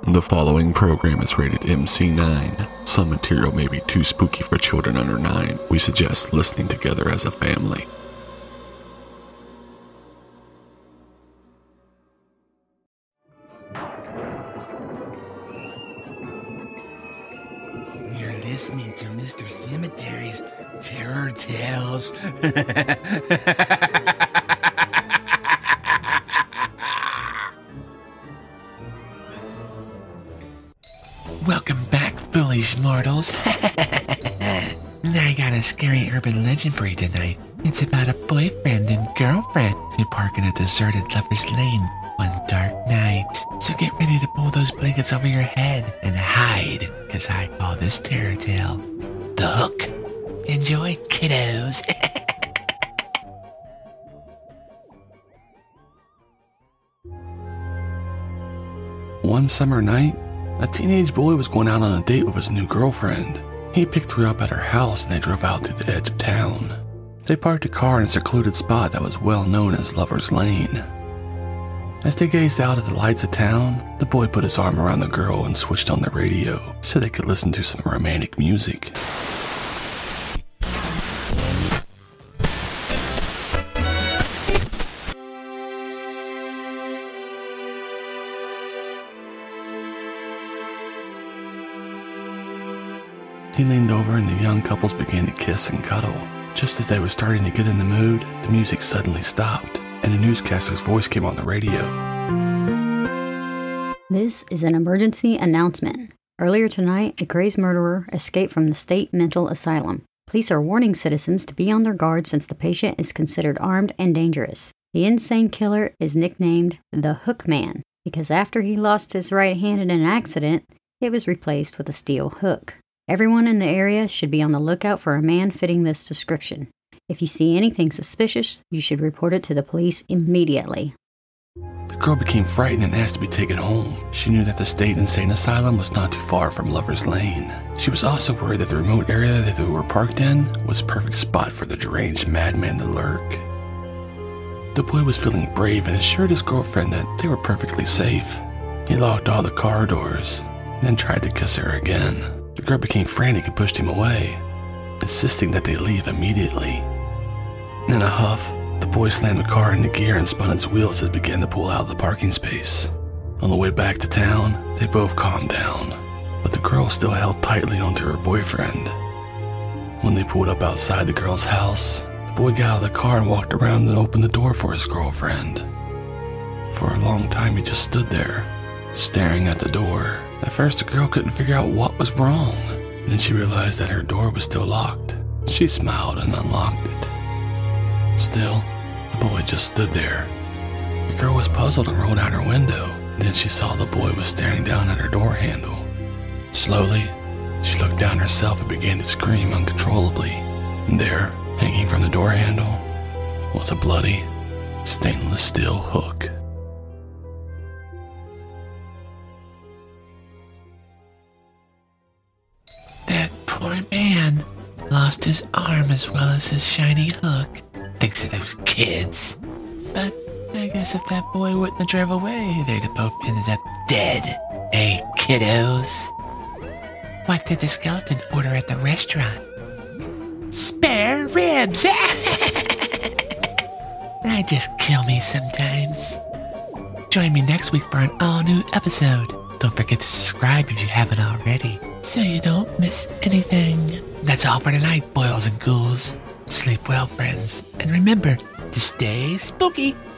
The following program is rated MC9. Some material may be too spooky for children under 9. We suggest listening together as a family. You're listening to Mr. Cemetery's Terror Tales. Welcome back, foolish mortals. I got a scary urban legend for you tonight. It's about a boyfriend and girlfriend who park in a deserted lover's lane one dark night. So get ready to pull those blankets over your head and hide, because I call this terror tale The Hook. Enjoy, kiddos. One summer night, a teenage boy was going out on a date with his new girlfriend. He picked her up at her house and they drove out to the edge of town. They parked a car in a secluded spot that was well known as Lover's Lane. As they gazed out at the lights of town, the boy put his arm around the girl and switched on the radio so they could listen to some romantic music. He leaned over and the young couples began to kiss and cuddle. Just as they were starting to get in the mood, the music suddenly stopped, and a newscaster's voice came on the radio. This is an emergency announcement. Earlier tonight, a crazed murderer escaped from the state mental asylum. Police are warning citizens to be on their guard since the patient is considered armed and dangerous. The insane killer is nicknamed the Hook Man because after he lost his right hand in an accident, it was replaced with a steel hook. Everyone in the area should be on the lookout for a man fitting this description. If you see anything suspicious, you should report it to the police immediately. The girl became frightened and asked to be taken home. She knew that the state insane asylum was not too far from Lover's Lane. She was also worried that the remote area that they were parked in was a perfect spot for the deranged madman to lurk. The boy was feeling brave and assured his girlfriend that they were perfectly safe. He locked all the car doors, then tried to kiss her again. The girl became frantic and pushed him away, insisting that they leave immediately. In a huff, the boy slammed the car into gear and spun its wheels as it began to pull out of the parking space. On the way back to town, they both calmed down, but the girl still held tightly onto her boyfriend. When they pulled up outside the girl's house, the boy got out of the car and walked around and opened the door for his girlfriend. For a long time, he just stood there, staring at the door. At first, the girl couldn't figure out what was wrong. Then she realized that her door was still locked. She smiled and unlocked it. Still, the boy just stood there. The girl was puzzled and rolled out her window. Then she saw the boy was staring down at her door handle. Slowly, she looked down herself and began to scream uncontrollably. And there, hanging from the door handle, was a bloody, stainless steel hook. Poor man lost his arm as well as his shiny hook. Thanks to those kids. But I guess if that boy wouldn't have drove away, they'd have both ended up dead. Hey, kiddos. What did the skeleton order at the restaurant? Spare ribs! That just kill me sometimes. Join me next week for an all-new episode. Don't forget to subscribe if you haven't already, so you don't miss anything. That's all for tonight, boils and ghouls. Sleep well, friends, and remember to stay spooky.